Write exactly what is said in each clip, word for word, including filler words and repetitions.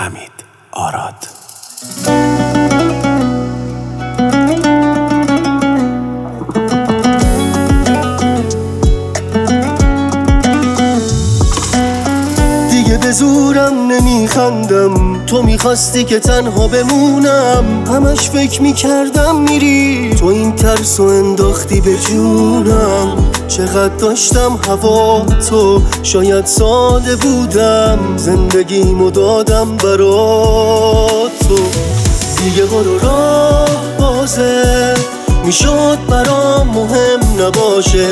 حمید آراد. دیگه به زورم نمیخندم، تو میخواستی که تنها بمونم. همش فکر میکردم میری، تو این ترسو انداختی به جونم. چقدر داشتم هوا تو، شاید ساده بودم، زندگیمو دادم برا تو. دیگه برو راه بازه، میشد برام مهم نباشه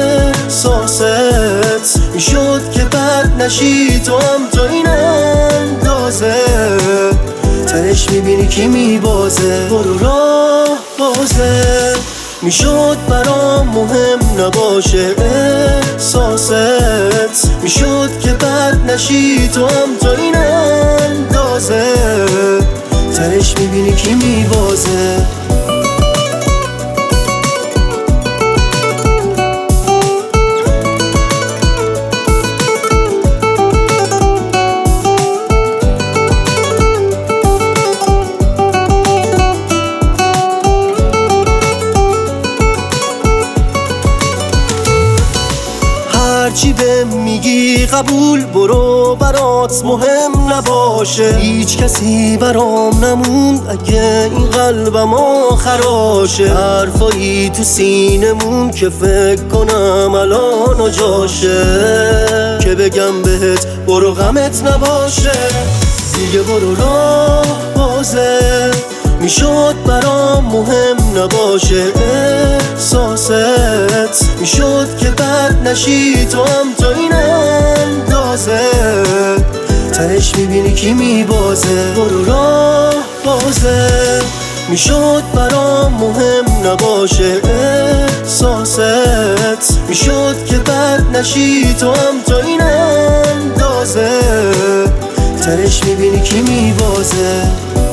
احساست، میشد که بد نشی تو هم تا این اندازه. تهش میبینی کی میبازه، برو راه بازه، میشد برام مهم نباشه احساست، میشد که بد نشی تو هم تا این اندازه. تهش میبینی کی میبازه. هرچی بهم میگی قبول، برو برات مهم نباشه. هیچ کسی برام نموند اگه این قلبم آخراشه. حرفایی تو سینمون که فکر کنم الان جاشه، که بگم بهت برو غمت نباشه. دیگه برو راه بازه، میشد برام مهم نباشه احساست، میشد که بد نشی تو هم تا این اندازه. تهش میبینی کی میبازه، برو راه بازه، میشد برام مهم نباشه احساست، میشد که بد نشی تو هم تا این اندازه. تهش میبینی کی میبازه.